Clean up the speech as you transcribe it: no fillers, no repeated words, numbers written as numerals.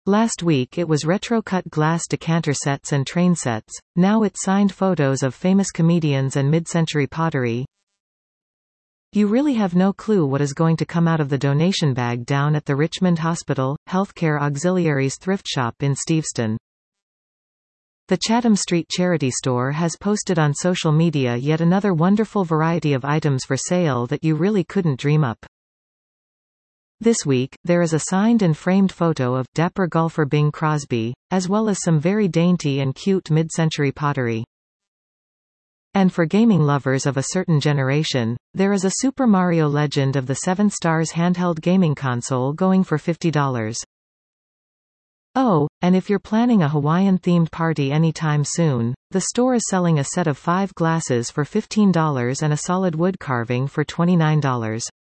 Last week it was retro-cut glass decanter sets and train sets, now it's signed photos of famous comedians and mid-century pottery. You really have no clue what is going to come out of the donation bag down at the Richmond Hospital, Healthcare Auxiliaries thrift shop in Steveston. The Chatham Street charity store has posted on social media yet another wonderful variety of items for sale that you really couldn't dream up. This week, there is a signed and framed photo of dapper golfer Bing Crosby, as well as some very dainty and cute mid-century pottery. And for gaming lovers of a certain generation, there is a Super Mario Legend of the Seven Stars handheld gaming console going for $50. Oh, and if you're planning a Hawaiian-themed party anytime soon, the store is selling a set of 5 glasses for $15 and a solid wood carving for $29.